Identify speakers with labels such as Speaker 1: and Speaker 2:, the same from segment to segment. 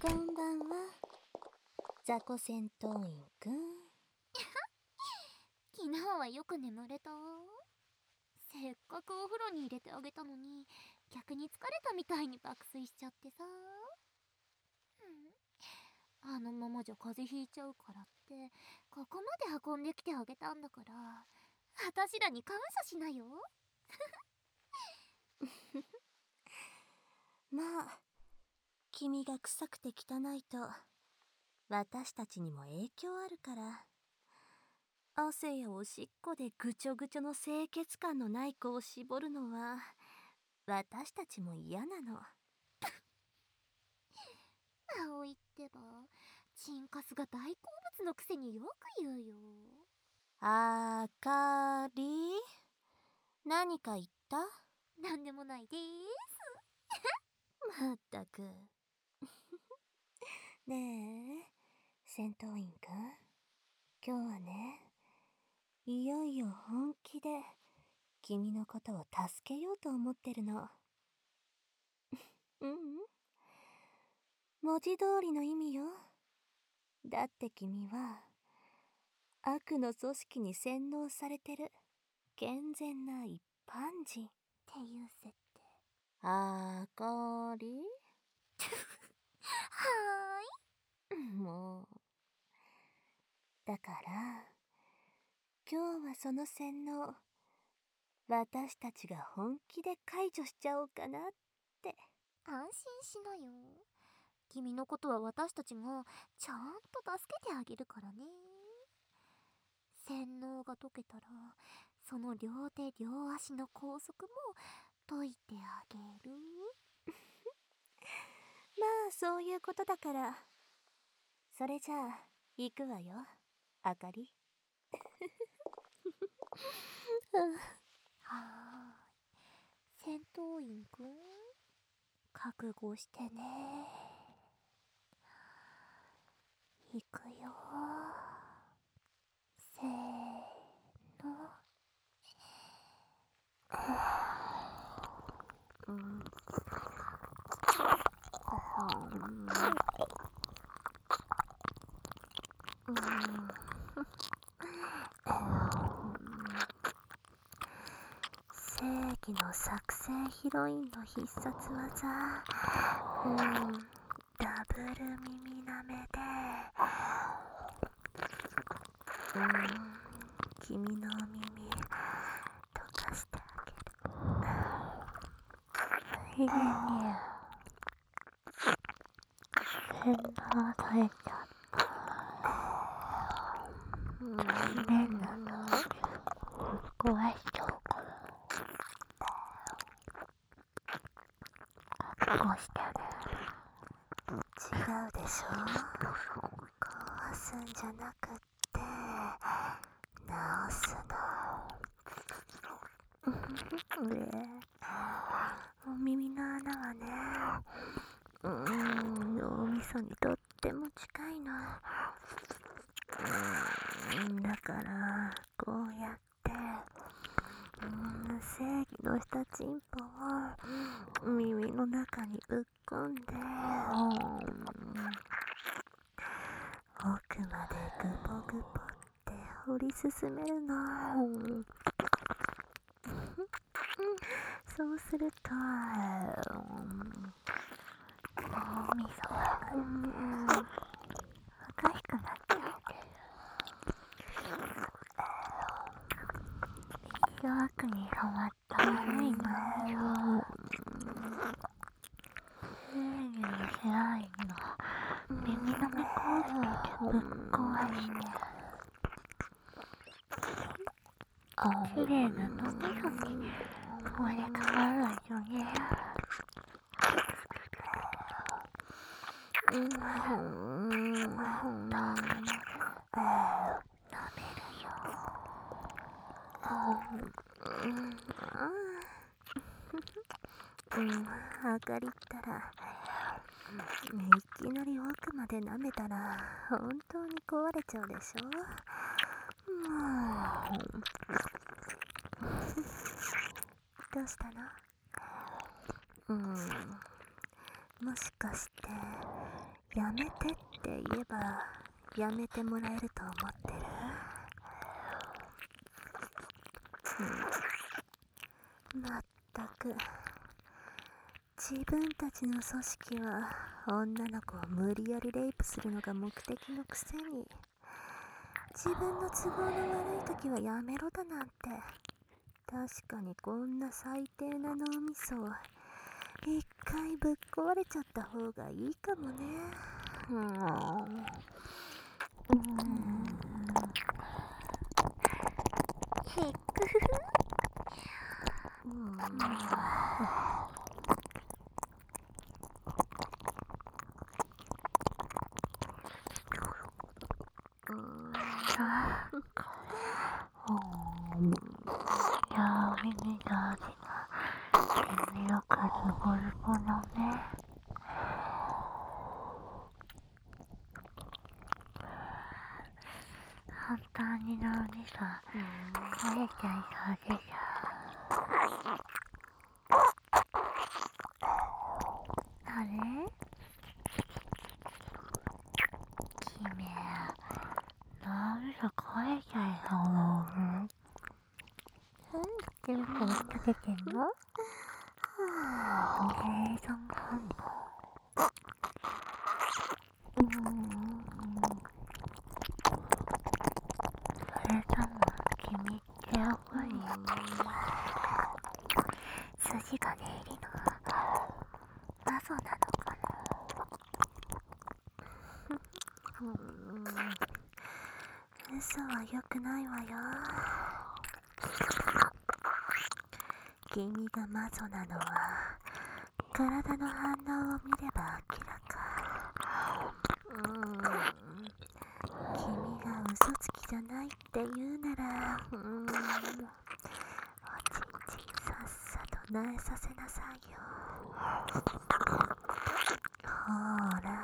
Speaker 1: こんばんは、雑魚戦闘員くん。
Speaker 2: 昨日はよく眠れた？せっかくお風呂に入れてあげたのに、逆に疲れたみたいに爆睡しちゃってさ。あのままじゃ風邪ひいちゃうからって、ここまで運んできてあげたんだから、私らに感謝しなよ。
Speaker 1: まあ、君が臭くて汚いと私たちにも影響あるから。汗やおしっこでぐちょぐちょの清潔感のない子を絞るのは私たちも嫌なの。
Speaker 2: 葵ってば、チンカスが大好物のくせによく言うよ。
Speaker 1: あかり、何か言った？
Speaker 2: なんでもないでーす。
Speaker 1: まったく。ねえ、戦闘員くん、今日はね、いよいよ本気で君のことを助けようと思ってるの。うん、文字通りの意味よ。だって君は悪の組織に洗脳されてる健全な一般人
Speaker 2: っていう設定。
Speaker 1: あかり
Speaker 2: はーい。
Speaker 1: もう、だから今日はその洗脳私たちが本気で解除しちゃおうかなって。
Speaker 2: 安心しなよ。君のことは私たちがちゃんと助けてあげるからね。洗脳が解けたら、その両手両足の拘束も解いてあげる。
Speaker 1: まあそういうことだから、それじゃあ行くわよ、あかり。
Speaker 2: はーい。戦闘員くん、覚悟してね。いくよ。せーの。
Speaker 1: 正義の作戦ヒロインの必殺技、ダブル耳なめで、君の耳溶かしてあげる。いいね。洗脳されちゃった。変なの壊しちゃうから。こうして違うでしょ。壊すんじゃなくって直すの。耳の穴はね、脳みそにとっても近いの。だからこうやって正義のしたチンポを耳の中にぶっ込んで、奥までグポグポって掘り進めるの。そうすると脳みそがおかしくなっちゃう。弱くに染まった悪いのよ。正義の支配の耳の目工事でぶっ壊して綺麗な脳みそに生まれ変わるわよね。舐めるよ。あかりったらいきなり奥まで舐めたら本当に壊れちゃうでしょ。どうしたの？もしかしてやめてって言えばやめてもらえると思ってる？まったく、自分たちの組織は女の子を無理やりレイプするのが目的のくせに、自分の都合の悪い時はやめろだなんて。確かにこんな最低な脳みそを一回ぶっ壊れちゃった方がいいかもね。
Speaker 2: へっくふふ。
Speaker 3: 本当に脳みそ壊れちゃいそうでしょ。あれ？君、脳みそ壊れちゃいそう。なんで全部追っかけてんの？計算反応。それとも君ってやっぱり筋が出入りの謎なのかな。
Speaker 1: 嘘は良くないわよ。君が魔女なのは体の反応を見れば明らか。君が嘘つきじゃないって言うなら、おちんちんさっさと苗させなさいよ。ほーら。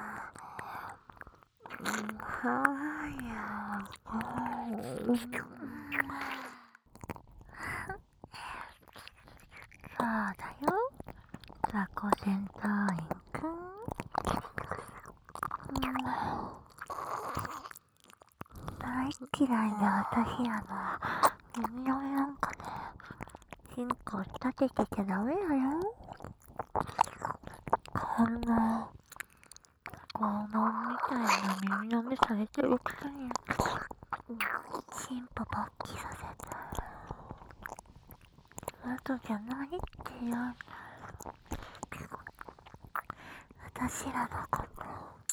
Speaker 3: そうだよ、ザコセンター員くん。大嫌いで私耳の上なんかね、チンコ立ててちゃダメだよ。こんな拷問みたいな耳の目されてるくせに、チンポ勃起させた。嘘じゃないって言う。私らのこと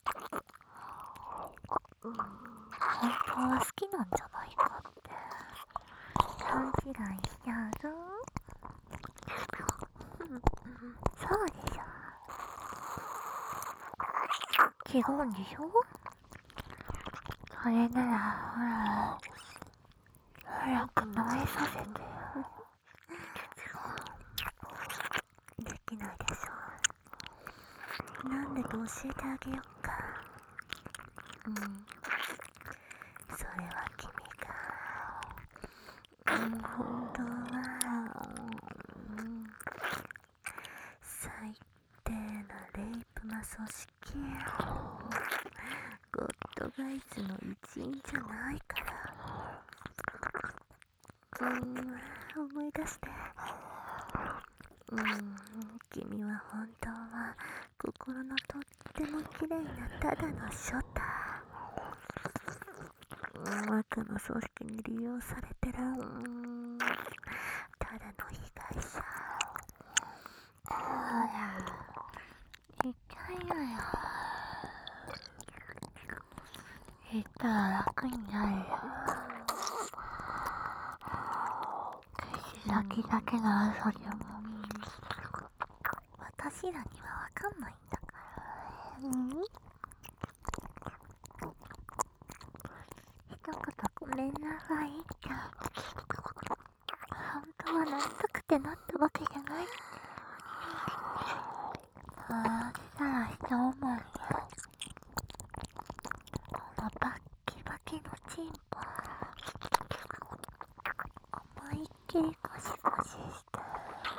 Speaker 3: 本当は好きなんじゃないかって勘違いしちゃうぞ。そうでしょ。違うんでしょ。それならほら早く苗させてよ。
Speaker 1: できないでしょ。なんでか教えてあげよっか。それは君が本当は最低なレイプ魔組織、ゴッドガイズの一員じゃないから。思い出して。君は本当は心のとっても綺麗なただのショタ。悪の組織に利用されてるただの被害者。
Speaker 3: ほら言っちゃいなよ。言ったら楽になるよ。口先だけの嘘でも私らにはわかんないんだから。一言ごめんなさいって。本当はなりたくてなったわけじゃない。ああしたら一思いよ。このバッキバキのチンポ思いっきりゴシゴシして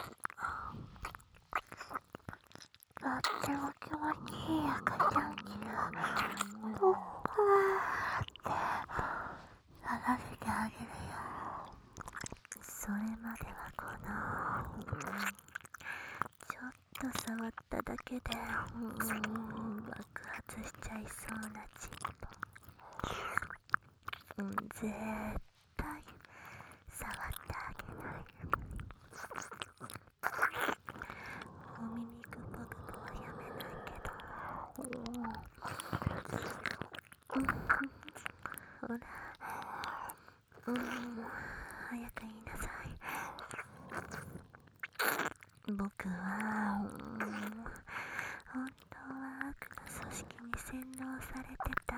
Speaker 3: とっても気持ちいい赤ちゃんになる。 ふわーってならせてあげるよ。
Speaker 1: それまではこのちょっと触っただけで爆発しちゃいそうなチンポ、絶対触ってあげない。お耳くぽくぽはやめないけど、ほら、早く言いなさい。僕は本当は悪の組織に洗脳されてた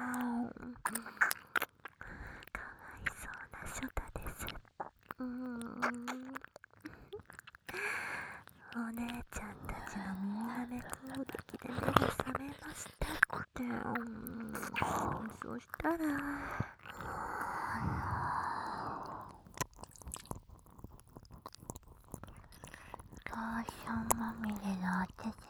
Speaker 1: かわいそうなショタです。お姉ちゃんたちの耳舐め攻撃で目が覚めましたって。そしたら
Speaker 3: ローションまみれのお手手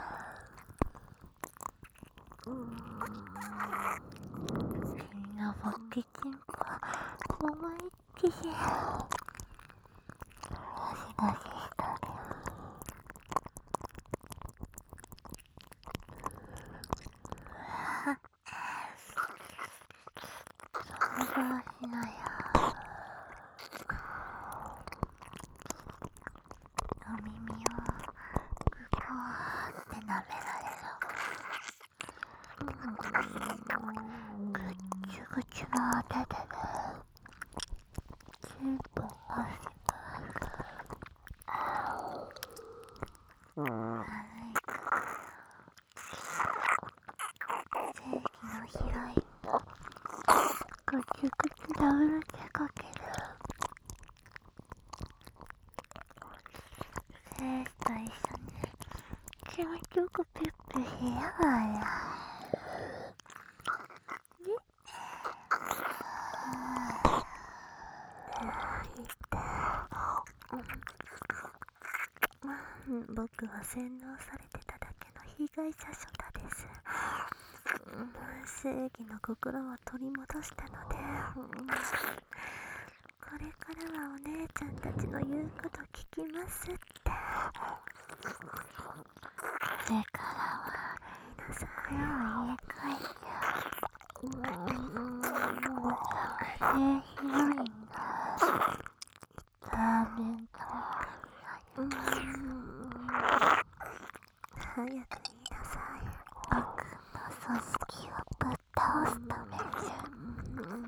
Speaker 3: 君のボッキチンポ思いっきりガシガシしたね。想像しなよ。お耳をグポーって舐められる。ぐっちゅぐちゅのお手手でチンポを押し悪い正義のヒロインぐちゅぐちゅダブル手かける。セイと一緒に気持ちよくピッピしやがる。
Speaker 1: 僕は洗脳されてただけの被害者ショタです。正義の心を取り戻したので、これからはお姉ちゃんたちの言うこと聞きますって。
Speaker 3: それからは
Speaker 1: 言いなさい。
Speaker 3: 家帰ってヒロインがラーメンと
Speaker 1: 早く言いなさい。
Speaker 3: 悪の組織をぶっ倒すために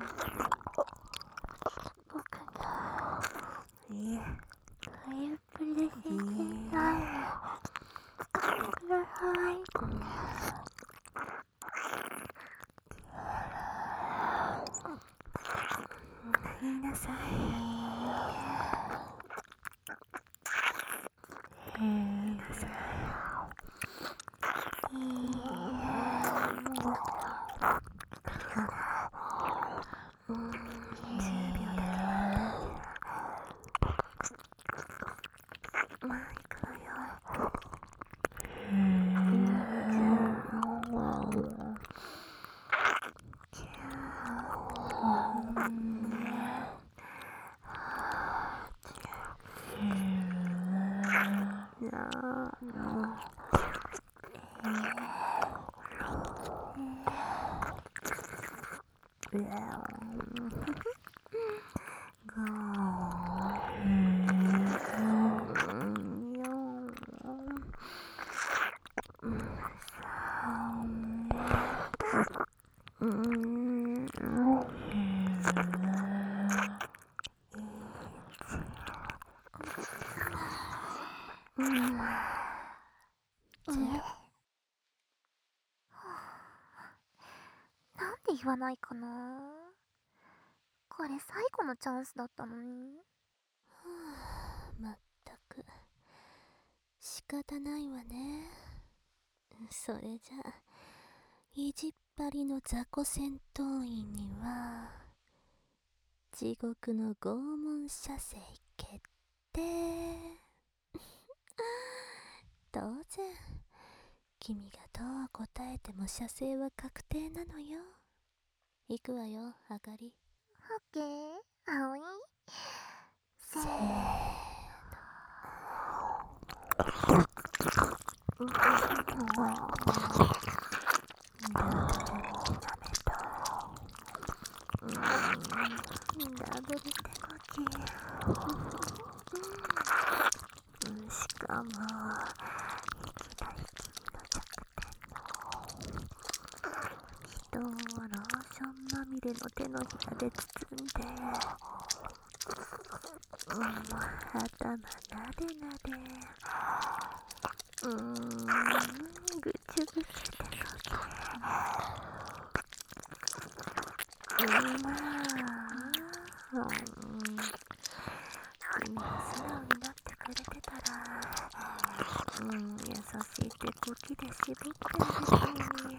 Speaker 3: 僕が
Speaker 1: いえ、
Speaker 3: プリプリで新鮮ラーメン買ってください。
Speaker 1: 言いなさい。言いなさい。10秒だけ。まあ行くわよ。
Speaker 2: なんで言わないかな。これ最後のチャンスだったのに。
Speaker 1: まったく仕方ないわね。それじゃ意地っ張りの雑魚戦闘員には地獄の拷問射精決定。当然君がどう答えても射精は確定なのよ。行くわよ、あかり。
Speaker 2: オッケー、葵。せー
Speaker 3: ダブル手こき。しかもいきなり君の弱点の人をローションまみれの手のひらで包んで、頭なでなで、ぐちゅぐちゅ手こき。君が素直になってくれてたら、優しい手こきで絞ってあげたのに。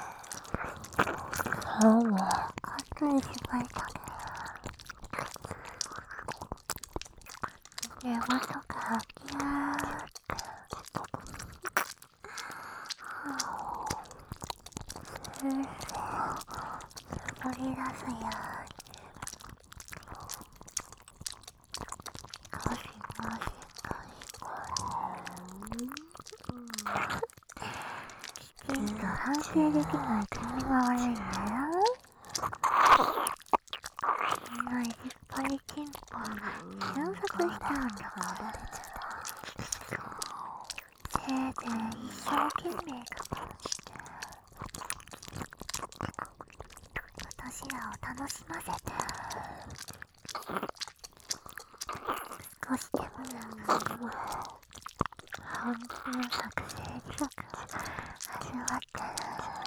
Speaker 3: かっこいい芝居だね。寝言がキャーって。スースー絞り出すように。ゴシゴシゴシゴシ。きちんと反省できない君が悪いんだよ。君のいじっぱりチンポ瞬殺しちゃうんだから。せいぜい一生懸命我慢して私らを楽しませて。少しでも本気の作成企画始まってる。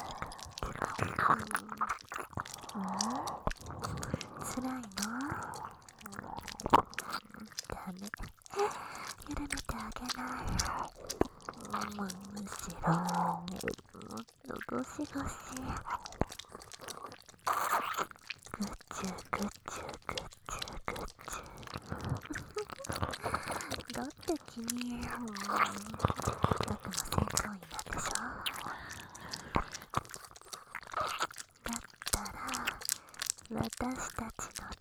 Speaker 3: 辛いの？ダメ。緩めてあげない。むしろもっとゴシゴシ。ぐちゅぐちゅぐちゅぐちゅ。だって君、僕の戦闘員なんでしょ？だったら私たちの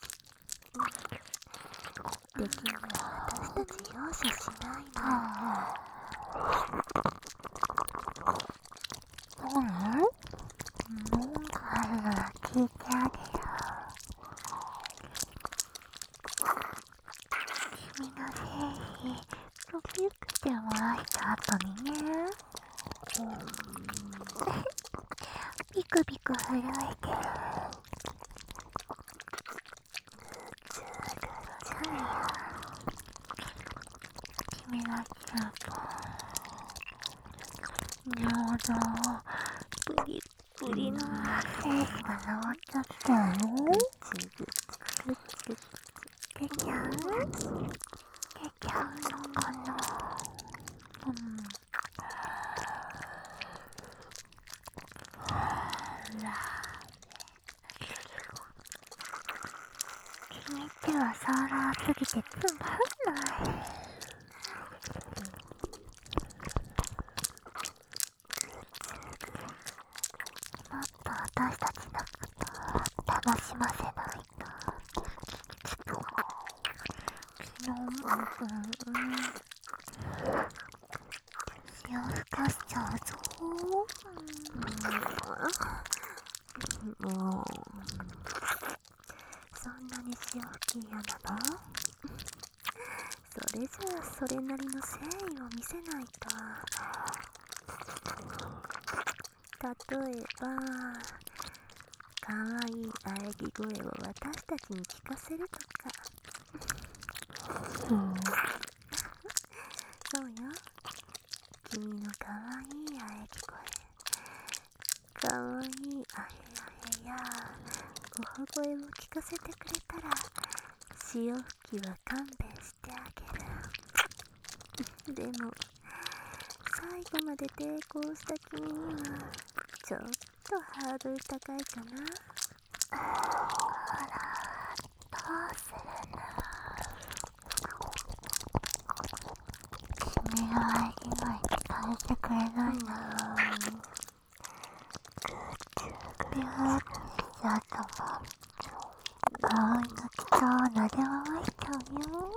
Speaker 3: 敵には私たち容赦しないの。文句あるなら聞いてあげよう。君の精子ドキュッて漏らした後にね、ビクビク震えてる。君がチューブ尿道グリグリの精子が治っちゃったよ。出ちゃうのかな。君ってはサーラーすぎてつまんない。もっと私たちのことを楽しませないと。潮吹かしちゃうぞ。もうそんなに潮吹き嫌なの？それじゃあそれなりの誠意を見せないと。例えばかわいい喘ぎ声を私たちに聞かせるとか。そうよ、君のかわいい喘ぎ声、かわいいあへあへやごほ声を聞かせてくれたら潮吹きは勘弁してあげる。でも最後まで抵抗した君にはちょっとハードル高いかな。どうするの？君の喘ぎ声に頼えてくれないな。ビューってしちゃったもん。葵の口を撫で回しちゃうよ。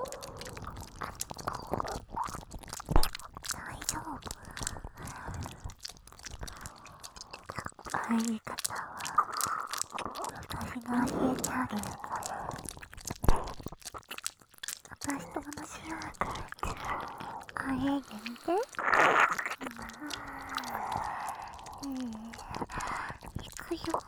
Speaker 3: 大丈夫。入り方は私が教えてあげるから。私と同じように泳いでみて。行くよ。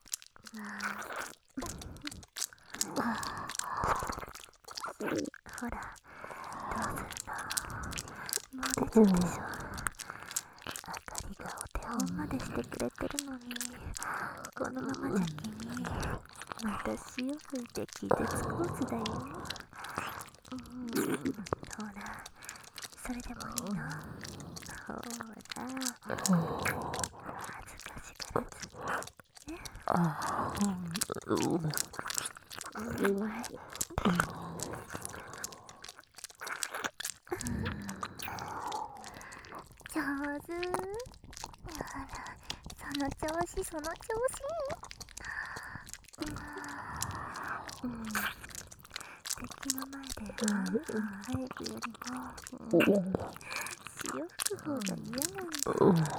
Speaker 3: ほら、どうするの？もう出ちゃうでしょ。あかりがお手本までしてくれてるのに、このままじゃ君、また潮吹いて気絶コースだよ。ほら、それでもいいの？ほら、恥ずかしがらずね。上手。あら、その調子その調子。敵の前であえぐよりも、潮吹く方が嫌なんだ。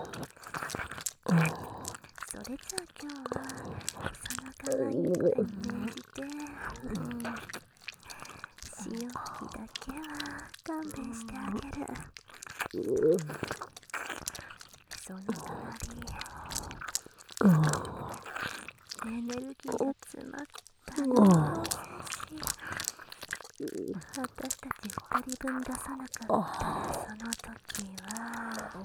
Speaker 3: それじゃあ今日はその可愛い声に免じて、潮吹きだけは勘弁してあげる。その代わり、エネルギーが詰まったの私たち二人分出さなかったらその時は、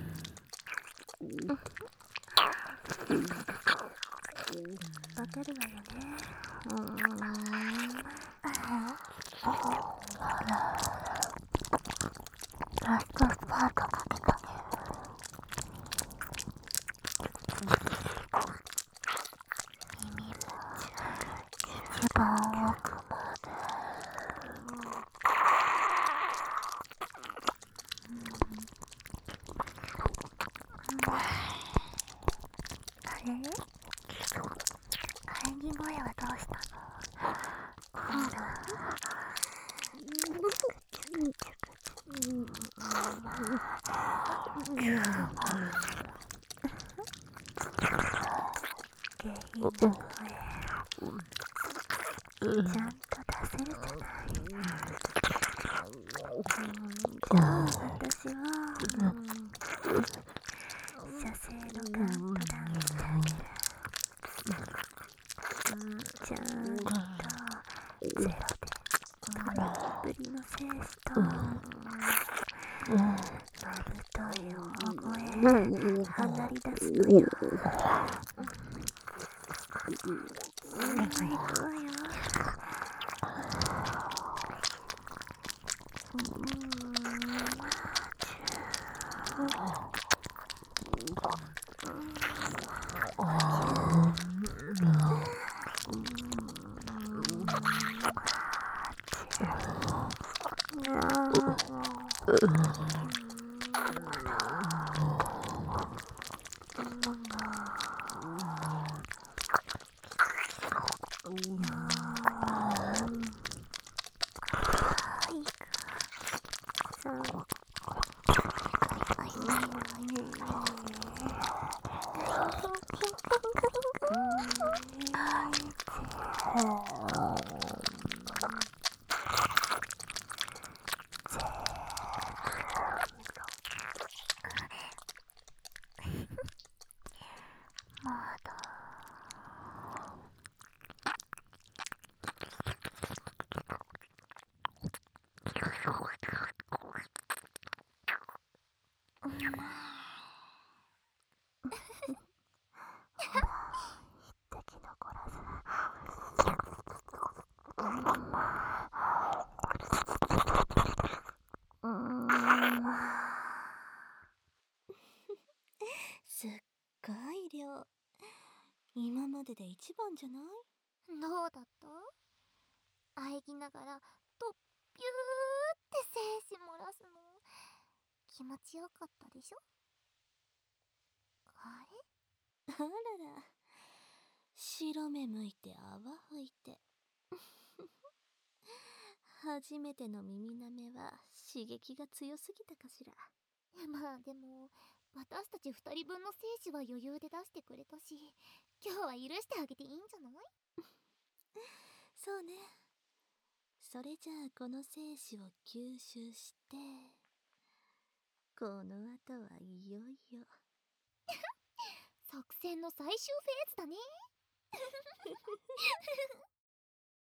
Speaker 3: わかるわよね。ラストスパートかけたね。耳も一番奥まで。あれ？喘ぎ声はどうしたの？ほら。下品な声、ちゃんと出せるじゃない。じゃあ私は、射精のカウントダウンしてあげる。ちゃんとゼロでプリプリの精子とまぶとい大声放り出すのよ。行くわよ。まだ。一滴残らず。
Speaker 1: すっごい量。今までで一番じゃない？
Speaker 2: どうだった？喘ぎながらとっぴゅーって精子漏らすの気持ちよかったでしょ。あれ、
Speaker 1: あらら、白目向いて泡吹いて。初めての耳舐めは刺激が強すぎたかしら。
Speaker 2: まあでも私たち2人分の精子は余裕で出してくれたし、今日は許してあげていいんじゃない？
Speaker 1: そうね。それじゃあこの精子を吸収して、この後はいよいよ。
Speaker 2: 作戦の最終フェーズだね。